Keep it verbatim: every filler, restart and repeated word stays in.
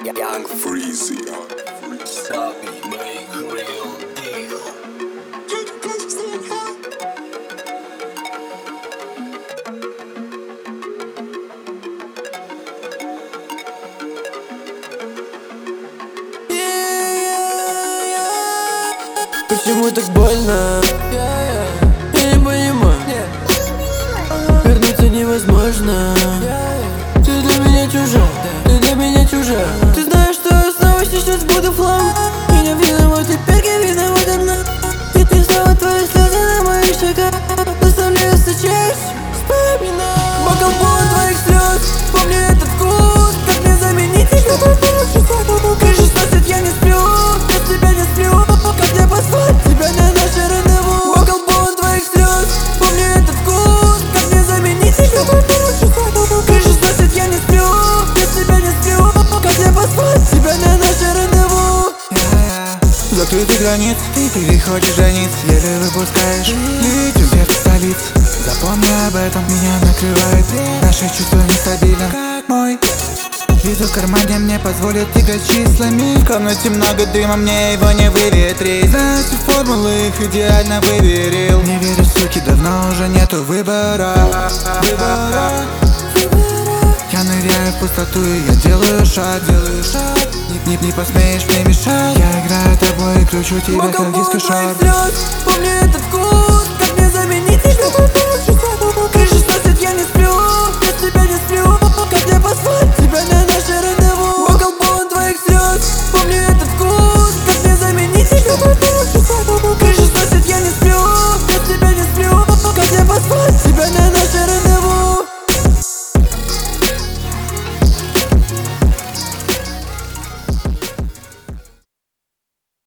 Young Freezy. Sabi, make real deal. Почему так больно? Я не понимаю. Вернуться невозможно. Ты для меня чужая, ты для меня чужая. Ты знаешь, что я снова сейчас буду флам. Меня виноват теперь, я виноват одна. И ты снова твои слезы на моих щеках заставляю сочеть. Вспоминай бокал полон твоих слез. Помни этот вкус, как мне заменить тебя? Ты шестнадцать, я не сплю, без тебя не сплю. Как мне послать тебя на наше рандеву? Бокал полон твоих слез. Помни этот вкус, как мне заменить тебя? Ты шестнадцать, я не сплю, без тебя не сплю. Как мне послать тебя на наше рандеву? Закрытых границ, ты переходишь границ, еле выпускаешь. Летим вверх столиц, запомни об этом. Меня накрывает, наши чувства нестабильны, как мой. Визу в кармане мне позволит играть числами. В комнате много дыма, мне его не выветрить. Знаю все формулы, их идеально выверил. Не верю, суки, давно уже нету выбора. Выбора. Я ныряю в пустоту и я делаю шаг, делаю шаг. Не, не, не посмеешь мне мешать. Я играю тобой и кручу тебя, как диско-шар. Помни этот вкус, как мне заменить тебя?